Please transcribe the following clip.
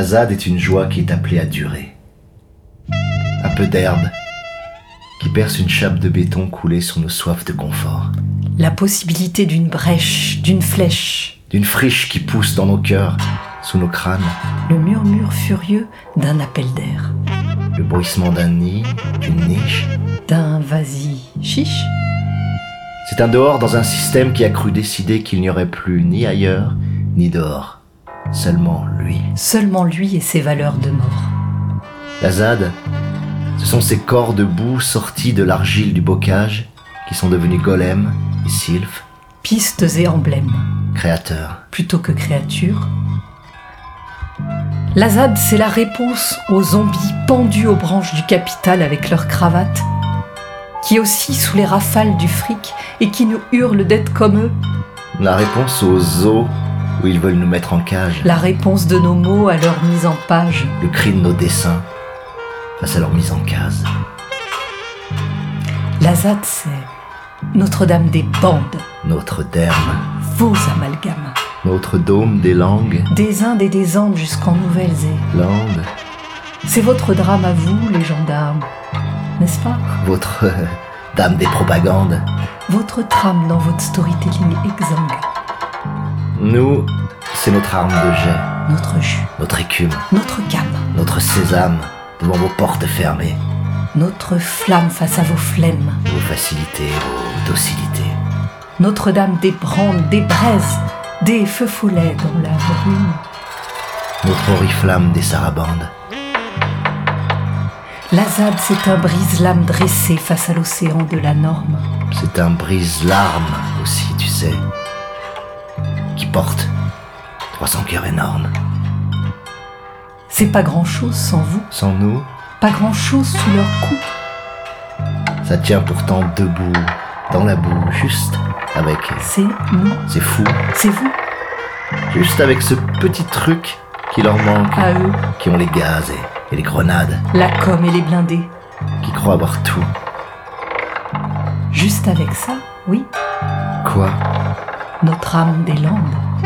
La ZAD est une joie qui est appelée à durer. Un peu d'herbe qui perce une chape de béton coulée sur nos soifs de confort. La possibilité d'une brèche, d'une flèche. D'une friche qui pousse dans nos cœurs, sous nos crânes. Le murmure furieux d'un appel d'air. Le bruissement d'un nid, d'une niche. D'un vas-y chiche. C'est un dehors dans un système qui a cru décider qu'il n'y aurait plus ni ailleurs, ni dehors. Seulement lui. Seulement lui et ses valeurs de mort. La ZAD, ce sont ces corps de boue sortis de l'argile du bocage qui sont devenus golems et sylphes. Pistes et emblèmes. Créateurs. Plutôt que créatures. La ZAD, c'est la réponse aux zombies pendus aux branches du capital avec leurs cravates, qui oscillent sous les rafales du fric et qui nous hurlent d'être comme eux. La réponse aux zoos où ils veulent nous mettre en cage. La réponse de nos mots à leur mise en page. Le cri de nos dessins face à leur mise en case. La ZAD, c'est Notre-Dame des bandes. Notre derme. Vos amalgames. Notre dôme des langues. Des Indes et des Andes jusqu'en Nouvelle-Zélande. C'est votre drame à vous, les gendarmes, n'est-ce pas? Votre dame des propagandes. Votre trame dans votre storytelling exsangue. Nous, c'est notre arme de jet. Notre jus. Notre écume. Notre gamme. Notre sésame devant vos portes fermées. Notre flamme face à vos flemmes. Vos facilités, vos docilités. Notre-Dame des brandes, des braises, des feux follets dans la brume. Notre oriflamme des sarabandes. La ZAD, c'est un brise-lame dressé face à l'océan de la norme. C'est un brise-larme aussi, tu sais, qui porte 300 cœurs énormes. C'est pas grand-chose sans vous. Sans nous, pas grand-chose sous leur cou. Ça tient pourtant debout, dans la boue, juste avec... C'est nous. C'est fou. C'est vous. Juste avec ce petit truc qui leur manque. À eux. Qui ont les gaz et les grenades. La com et les blindés. Qui croient avoir tout. Juste avec ça, oui. Quoi? Notre âme des Landes.